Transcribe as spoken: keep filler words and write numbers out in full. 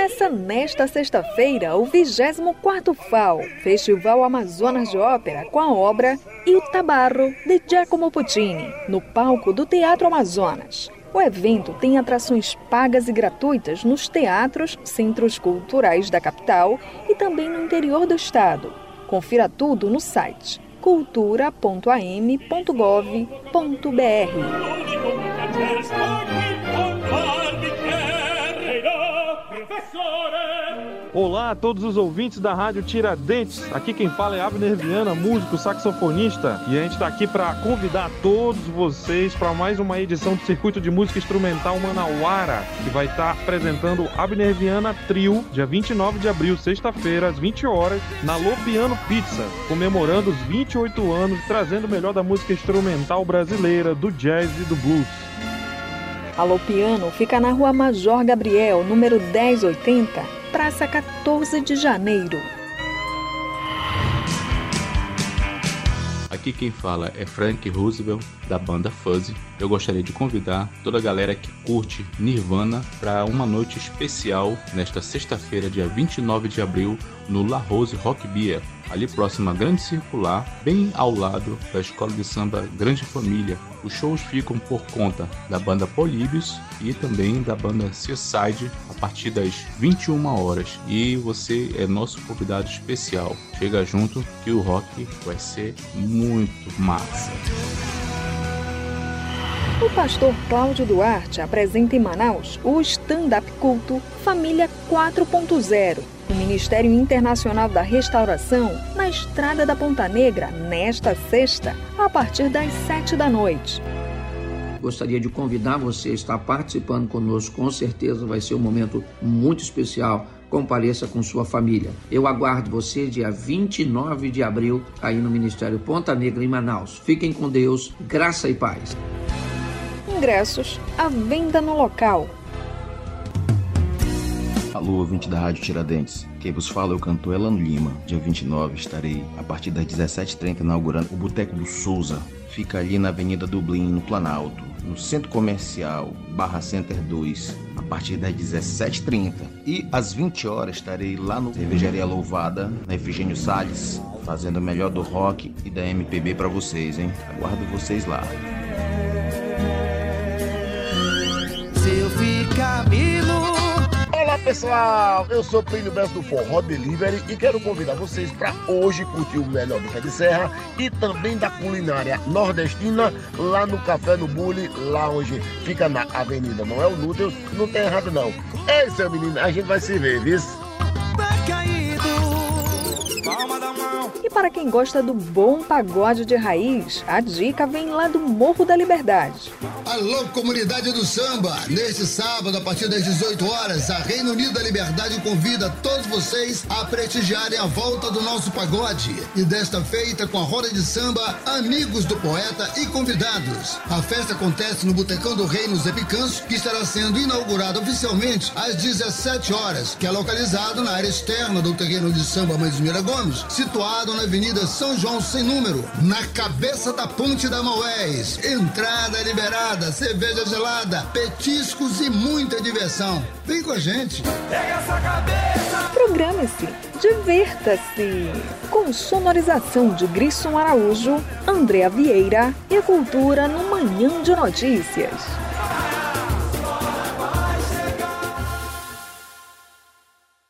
Começa nesta sexta-feira o vigésimo quarto F A O, Festival Amazonas de Ópera, com a obra Il Tabarro, de Giacomo Puccini, no palco do Teatro Amazonas. O evento tem atrações pagas e gratuitas nos teatros, centros culturais da capital e também no interior do estado. Confira tudo no site cultura ponto a m ponto gov ponto b r. Olá a todos os ouvintes da Rádio Tiradentes. Aqui quem fala é Abner Viana, músico, saxofonista. E a gente está aqui para convidar todos vocês para mais uma edição do Circuito de Música Instrumental Manauara, que vai estar tá apresentando Abner Viana Trio, dia vinte e nove de abril, sexta-feira, às vinte horas, na Lopiano Pizza, comemorando os vinte e oito anos, trazendo o melhor da música instrumental brasileira, do jazz e do blues. A Lopiano fica na Rua Major Gabriel, número dez oitenta, Praça quatorze de Janeiro. Aqui quem fala é Frank Roosevelt, da banda Fuzzy. Eu gostaria de convidar toda a galera que curte Nirvana para uma noite especial nesta sexta-feira, dia vinte e nove de abril, no La Rose Rock Beer, ali próximo à Grande Circular, bem ao lado da Escola de Samba Grande Família. Os shows ficam por conta da banda Políbios e também da banda Seaside a partir das vinte e uma horas. E você é nosso convidado especial. Chega junto que o rock vai ser muito massa. O pastor Cláudio Duarte apresenta em Manaus o stand-up culto Família quatro ponto zero, o Ministério Internacional da Restauração, na Estrada da Ponta Negra, nesta sexta, a partir das sete da noite. Gostaria de convidar você a estar participando conosco, com certeza vai ser um momento muito especial. Compareça com sua família. Eu aguardo você dia vinte e nove de abril, aí no Ministério Ponta Negra, em Manaus. Fiquem com Deus, graça e paz. Ingressos à venda no local. Alô, ouvinte da Rádio Tiradentes. Quem vos fala é o cantor Elano Lima. Dia vinte e nove estarei, a partir das dezessete e trinta, inaugurando o Boteco do Souza. Fica ali na Avenida Dublin, no Planalto, no Centro Comercial, Barra Center dois, a partir das dezessete e trinta. E às vinte horas estarei lá no Cervejaria Louvada, na Efigênio Salles, fazendo o melhor do rock e da M P B para vocês, hein? Aguardo vocês lá. Se eu ficar Milo. Olá pessoal, eu sou Plínio Bessa do Forró Delivery e quero convidar vocês para hoje curtir o melhor do pé de serra e também da culinária nordestina lá no Café no Bule, lá onde fica na Avenida Noel Núteus, não tem errado não. Ei seu menino, a gente vai se ver, viu? E para quem gosta do bom pagode de raiz, a dica vem lá do Morro da Liberdade. Alô, comunidade do samba! Neste sábado, a partir das dezoito horas, a Reino Unido da Liberdade convida todos vocês a prestigiarem a volta do nosso pagode. E desta feita, com a roda de samba, amigos do poeta e convidados. A festa acontece no Botecão do Rei, no Zé Picanço, que estará sendo inaugurado oficialmente às dezessete horas, que é localizado na área externa do terreno de samba Maismira Gomes, situado na Avenida São João Sem Número, na cabeça da Ponte da Maués. Entrada liberada, cerveja gelada, petiscos e muita diversão. Vem com a gente. Pega essa cabeça. Programe-se, divirta-se. Com sonorização de Grisson Araújo, Andréa Vieira e a cultura no Manhã de Notícias.